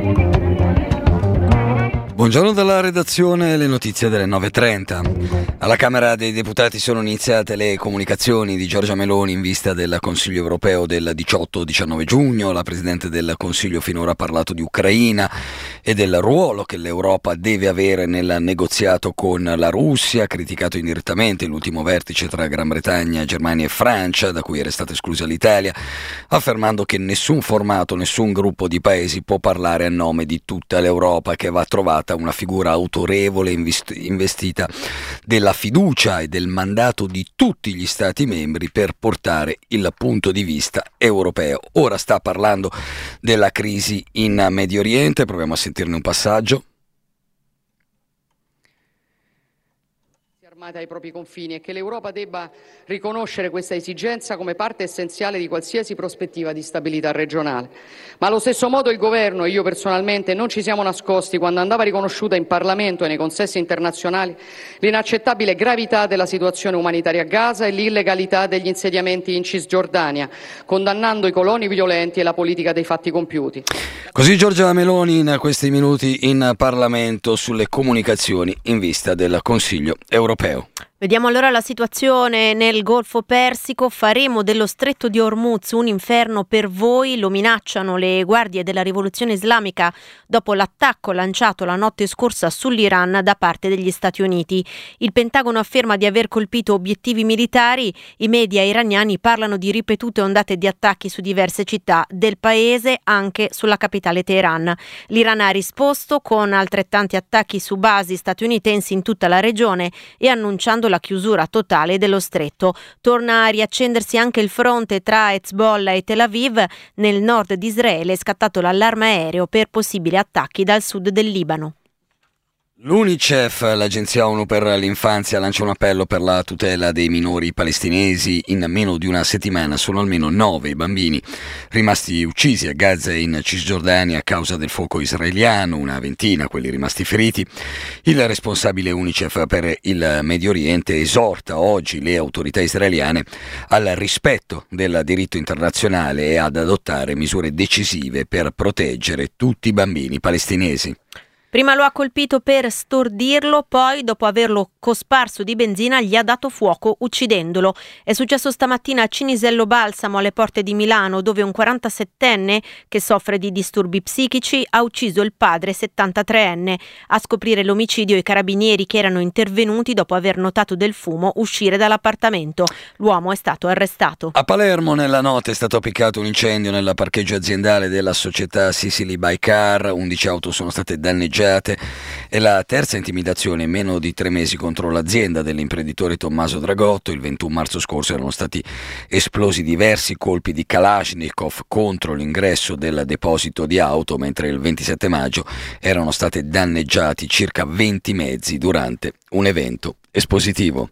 Buongiorno dalla redazione, le notizie delle 9.30. Alla Camera dei Deputati sono iniziate le comunicazioni di Giorgia Meloni in vista del Consiglio europeo del 18-19 giugno. La Presidente del Consiglio finora ha parlato di Ucraina e del ruolo che l'Europa deve avere nel negoziato con la Russia, ha criticato indirettamente l'ultimo vertice tra Gran Bretagna, Germania e Francia, da cui era stata esclusa l'Italia, affermando che nessun formato, nessun gruppo di paesi può parlare a nome di tutta l'Europa, che va trovata una figura autorevole investita della fiducia e del mandato di tutti gli Stati membri per portare il punto di vista europeo. Ora sta parlando della crisi in Medio Oriente, proviamo a sentirne un passaggio. Armate ai propri confini e che l'Europa debba riconoscere questa esigenza come parte essenziale di qualsiasi prospettiva di stabilità regionale. Ma allo stesso modo il Governo e io personalmente non ci siamo nascosti quando andava riconosciuta in Parlamento e nei consessi internazionali l'inaccettabile gravità della situazione umanitaria a Gaza e l'illegalità degli insediamenti in Cisgiordania, condannando i coloni violenti e la politica dei fatti compiuti. Così Giorgia Meloni in questi minuti in Parlamento sulle comunicazioni in vista del Consiglio europeo. Vediamo allora la situazione nel Golfo Persico. Faremo dello stretto di Hormuz un inferno per voi, lo minacciano le guardie della rivoluzione islamica dopo l'attacco lanciato la notte scorsa sull'Iran da parte degli Stati Uniti. Il Pentagono afferma di aver colpito obiettivi militari, i media iraniani parlano di ripetute ondate di attacchi su diverse città del paese, anche sulla capitale Teheran. L'Iran ha risposto con altrettanti attacchi su basi statunitensi in tutta la regione e annunciando la chiusura totale dello stretto. Torna a riaccendersi anche il fronte tra Hezbollah e Tel Aviv. Nel nord di Israele è scattato l'allarme aereo per possibili attacchi dal sud del Libano. L'UNICEF, l'Agenzia ONU per l'Infanzia, lancia un appello per la tutela dei minori palestinesi. In meno di una settimana sono almeno 9 i bambini rimasti uccisi a Gaza e in Cisgiordania a causa del fuoco israeliano, una ventina quelli rimasti feriti. Il responsabile UNICEF per il Medio Oriente esorta oggi le autorità israeliane al rispetto del diritto internazionale e ad adottare misure decisive per proteggere tutti i bambini palestinesi. Prima lo ha colpito per stordirlo, poi dopo averlo cosparso di benzina gli ha dato fuoco uccidendolo. È successo stamattina a Cinisello Balsamo alle porte di Milano, dove un 47enne che soffre di disturbi psichici ha ucciso il padre 73enne. A scoprire l'omicidio i carabinieri che erano intervenuti dopo aver notato del fumo uscire dall'appartamento. L'uomo è stato arrestato. A Palermo nella notte è stato appiccato un incendio nel parcheggio aziendale della società Sicily by Car, 11 auto sono state danneggiate. È la terza intimidazione in meno di 3 mesi contro l'azienda dell'imprenditore Tommaso Dragotto. Il 21 marzo scorso erano stati esplosi diversi colpi di Kalashnikov contro l'ingresso del deposito di auto, mentre il 27 maggio erano state danneggiati circa 20 mezzi durante un evento espositivo.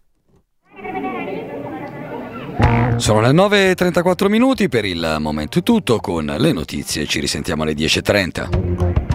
Sono le 9.34 minuti, per il momento è tutto, con le notizie ci risentiamo alle 10.30.